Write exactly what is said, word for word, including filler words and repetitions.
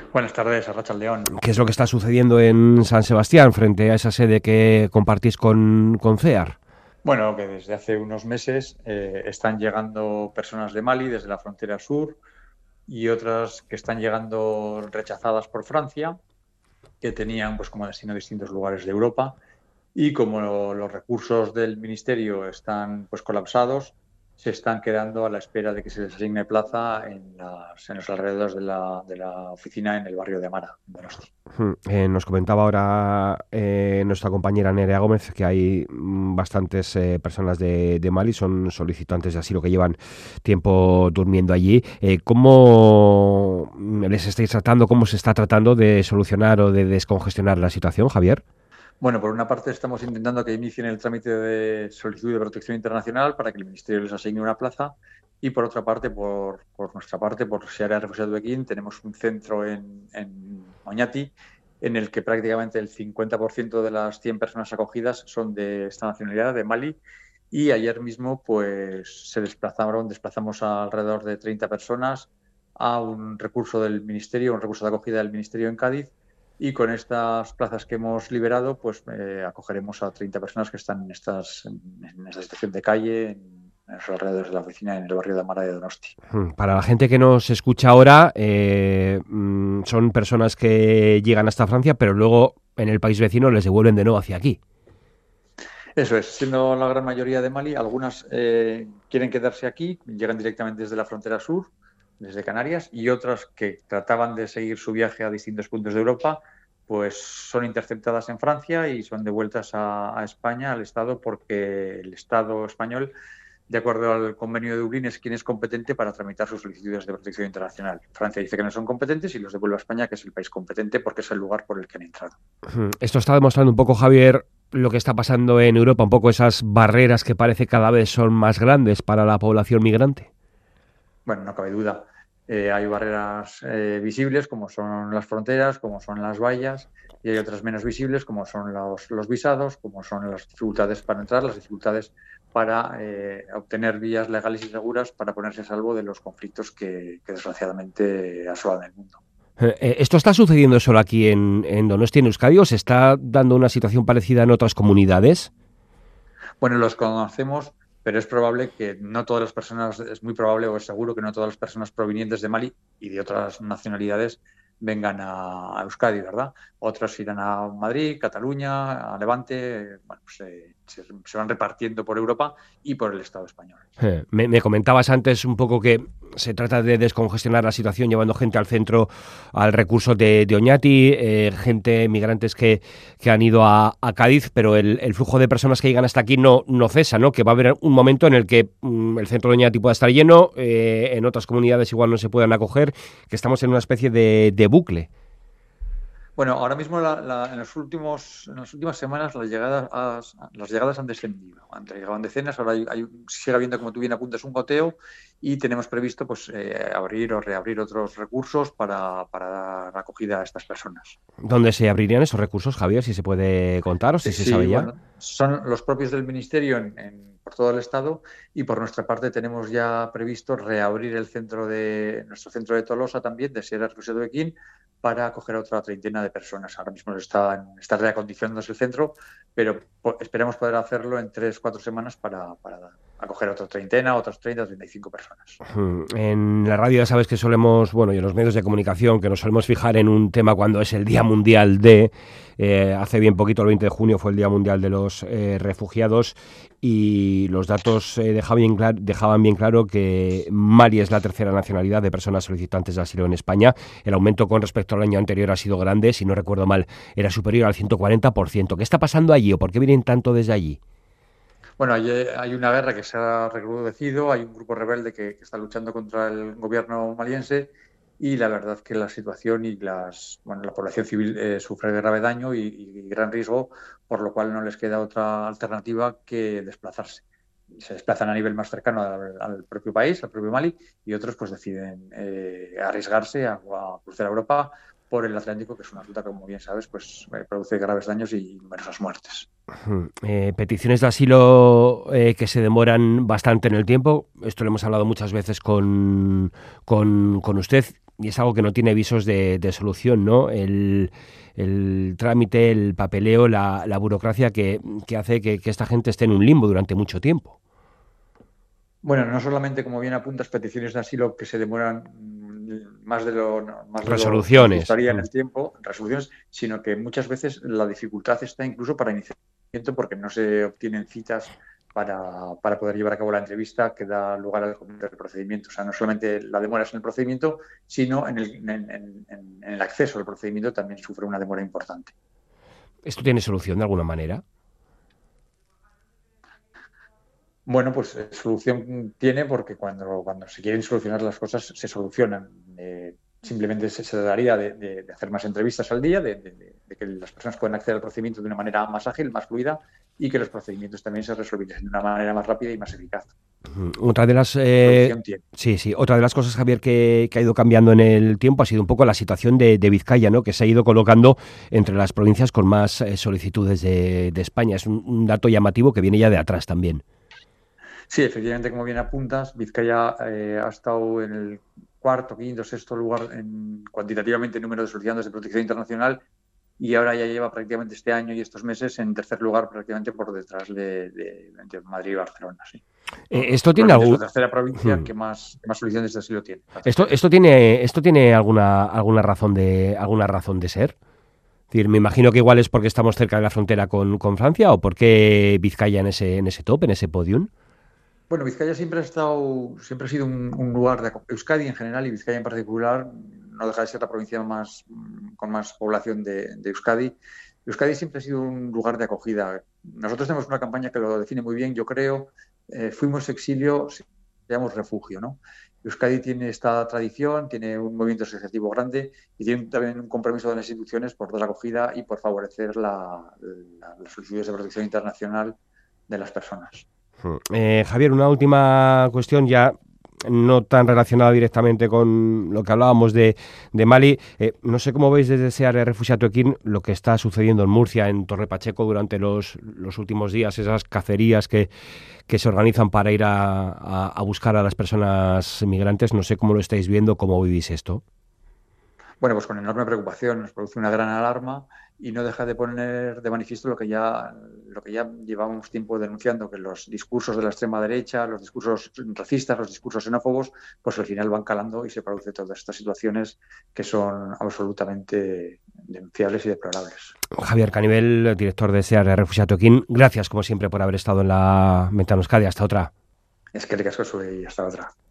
Buenas tardes, Arratsaldeon. ¿Qué es lo que está sucediendo en San Sebastián frente a esa sede que compartís con, con CEAR? Bueno, que desde hace unos meses eh, están llegando personas de Mali desde la frontera sur y otras que están llegando rechazadas por Francia, que tenían pues como destino distintos lugares de Europa y como lo- los recursos del ministerio están pues colapsados, se están quedando a la espera de que se les asigne plaza en, las- en los alrededores de la, de la oficina en el barrio de Amara, en Donosti. Hmm, eh, nos comentaba ahora eh, nuestra compañera Nerea Gómez que hay mm, bastantes eh, personas de, de Mali, son solicitantes de asilo que llevan tiempo durmiendo allí. Eh, ¿Cómo les estáis tratando, cómo se está tratando de solucionar o de descongestionar la situación, Javier? Bueno, por una parte estamos intentando que inicien el trámite de solicitud de protección internacional para que el Ministerio les asigne una plaza y por otra parte, por, por nuestra parte, por Seara Refugiado de Bequín, tenemos un centro en, en Oñati en el que prácticamente el cincuenta por ciento de las cien personas acogidas son de esta nacionalidad, de Mali, y ayer mismo pues se desplazaron, desplazamos a alrededor de treinta personas a un recurso del Ministerio, un recurso de acogida del Ministerio en Cádiz, y con estas plazas que hemos liberado, pues eh, acogeremos a treinta personas que están en, estas, en esta situación de calle, en, en los alrededores de la oficina, en el barrio de Amara de Donosti. Hmm, Para la gente que nos escucha ahora, eh, mm, son personas que llegan hasta Francia, pero luego en el país vecino les devuelven de nuevo hacia aquí. Eso es, siendo la gran mayoría de Mali, algunas eh, quieren quedarse aquí, llegan directamente desde la frontera sur, desde Canarias, y otras que trataban de seguir su viaje a distintos puntos de Europa, pues son interceptadas en Francia y son devueltas a, a España, al Estado, porque el Estado español, de acuerdo al convenio de Dublín, es quien es competente para tramitar sus solicitudes de protección internacional. Francia dice que no son competentes y los devuelve a España, que es el país competente porque es el lugar por el que han entrado. Hmm, Esto está demostrando un poco, Javier, lo que está pasando en Europa, un poco esas barreras que parece cada vez son más grandes para la población migrante. Bueno, no cabe duda. Eh, hay barreras eh, visibles como son las fronteras, como son las vallas, y hay otras menos visibles como son los, los visados, como son las dificultades para entrar, las dificultades para eh, obtener vías legales y seguras para ponerse a salvo de los conflictos que, que desgraciadamente asolan el mundo. Eh, eh, ¿Esto está sucediendo solo aquí en, en Donosti, en Euskadi, o se está dando una situación parecida en otras comunidades? Bueno, los conocemos, pero es probable que no todas las personas, es muy probable o es seguro que no todas las personas provenientes de Mali y de otras nacionalidades vengan a, a Euskadi, ¿verdad? Otros irán a Madrid, Cataluña, a Levante, bueno, pues, eh, se, se van repartiendo por Europa y por el Estado español. Eh, Me, me comentabas antes un poco que se trata de descongestionar la situación llevando gente al centro, al recurso de, de Oñati, eh, gente, migrantes que, que han ido a, a Cádiz, pero el, el flujo de personas que llegan hasta aquí no, no cesa, ¿no? Que va a haber un momento en el que mm, el centro de Oñati pueda estar lleno, eh, en otras comunidades igual no se puedan acoger, que estamos en una especie de, de bucle. Bueno, ahora mismo la, la, en, los últimos, en las últimas semanas las llegadas, a, las llegadas han descendido. Antes llegaban decenas, ahora hay, hay, sigue habiendo, como tú bien apuntas, un goteo y tenemos previsto pues eh, abrir o reabrir otros recursos para, para dar acogida a estas personas. ¿Dónde se abrirían esos recursos, Javier, si se puede contar o si se Sí, sabe ya? bueno, son los propios del Ministerio en, en, por todo el Estado y por nuestra parte tenemos ya previsto reabrir el centro de nuestro centro de Tolosa también, de Sierra Refugiado de Bequín, para acoger a otra treintena de personas. Ahora mismo está, está reacondicionándose el centro, pero po- esperamos poder hacerlo en tres, cuatro semanas para, para acoger a otra treintena, otras treinta, treinta y cinco personas. En la radio ya sabes que solemos, bueno, y en los medios de comunicación, que nos solemos fijar en un tema cuando es el Día Mundial de, eh, hace bien poquito, el veinte de junio fue el Día Mundial de los eh, Refugiados, y los datos eh, dejaban, bien clar- dejaban bien claro que Mali es la tercera nacionalidad de personas solicitantes de asilo en España. El aumento con respecto al año anterior ha sido grande, si no recuerdo mal, era superior al ciento cuarenta por ciento. ¿Qué está pasando allí o por qué vienen tanto desde allí? Bueno, hay, hay una guerra que se ha recrudecido, hay un grupo rebelde que, que está luchando contra el gobierno maliense y la verdad que la situación y las, bueno, la población civil eh, sufre grave daño y, y gran riesgo, por lo cual no les queda otra alternativa que desplazarse. Se desplazan a nivel más cercano al, al propio país, al propio Mali, y otros pues deciden eh, arriesgarse a, a cruzar a Europa por el Atlántico, que es una ruta que, como bien sabes, pues eh, produce graves daños y numerosas muertes. Eh, peticiones de asilo eh, que se demoran bastante en el tiempo. Esto lo hemos hablado muchas veces con, con, con usted. y es algo que no tiene visos de, de solución, ¿no? El, el trámite, el papeleo, la, la burocracia que, que hace que, que esta gente esté en un limbo durante mucho tiempo. Bueno, no solamente, como bien apuntas, peticiones de asilo que se demoran más de lo, más de resoluciones. Lo que gustaría en el tiempo, resoluciones, sino que muchas veces la dificultad está incluso para iniciar porque no se obtienen citas para, para poder llevar a cabo la entrevista que da lugar al comienzo del procedimiento. O sea, no solamente la demora es en el procedimiento, sino en el, en, en, en el acceso al procedimiento también sufre una demora importante. ¿Esto tiene solución de alguna manera? Bueno, pues eh, solución tiene porque cuando, cuando se quieren solucionar las cosas se solucionan. Eh, simplemente se, se daría de, de, de hacer más entrevistas al día, de, de, de que las personas puedan acceder al procedimiento de una manera más ágil, más fluida y que los procedimientos también se resolviesen de una manera más rápida y más eficaz. Otra de las eh, sí, sí, otra de las cosas, Javier, que, que ha ido cambiando en el tiempo ha sido un poco la situación de, de Vizcaya, ¿no? Que se ha ido colocando entre las provincias con más eh, solicitudes de, de España. Es un, un dato llamativo que viene ya de atrás también. Sí, efectivamente, como bien apuntas, Vizcaya eh, ha estado en el cuarto, quinto, sexto lugar en, cuantitativamente en número de solicitantes de protección internacional y ahora ya lleva prácticamente este año y estos meses en tercer lugar prácticamente por detrás de, de, de Madrid y Barcelona. Sí. Eh, esto tiene algún... Es la tercera provincia hmm. que más, más solicitantes de asilo tiene. Esto, esto tiene, esto tiene alguna, alguna razón de, alguna razón de ser. Es decir, me imagino que igual es porque estamos cerca de la frontera con, con Francia o porque Vizcaya en ese, en ese top, en ese podium. Bueno, Vizcaya siempre ha estado, siempre ha sido un, un lugar de Euskadi en general y Vizcaya en particular no deja de ser la provincia más con más población de, de Euskadi. Euskadi siempre ha sido un lugar de acogida. Nosotros tenemos una campaña que lo define muy bien, yo creo. Eh, fuimos exilio, llamamos refugio, ¿no? Euskadi tiene esta tradición, tiene un movimiento asociativo grande y tiene también un compromiso de las instituciones por dar acogida y por favorecer la, la, las solicitudes de protección internacional de las personas. Eh, Javier, una última cuestión ya no tan relacionada directamente con lo que hablábamos de, de Mali. Eh, no sé cómo veis desde ese área de refugiado Equín lo que está sucediendo en Murcia, en Torre Pacheco, durante los, los últimos días, esas cacerías que, que se organizan para ir a, a, a buscar a las personas migrantes. No sé cómo lo estáis viendo, cómo vivís esto. Bueno, pues con enorme preocupación, nos produce una gran alarma y no deja de poner de manifiesto lo que ya lo que ya llevamos tiempo denunciando, que los discursos de la extrema derecha, los discursos racistas, los discursos xenófobos, pues al final van calando y se producen todas estas situaciones que son absolutamente denunciables y deplorables. Javier Canivel, director de SEAR Refugiado Equín, gracias como siempre por haber estado en la Ventana Euskadi. Hasta otra. Es que le casco y hasta otra.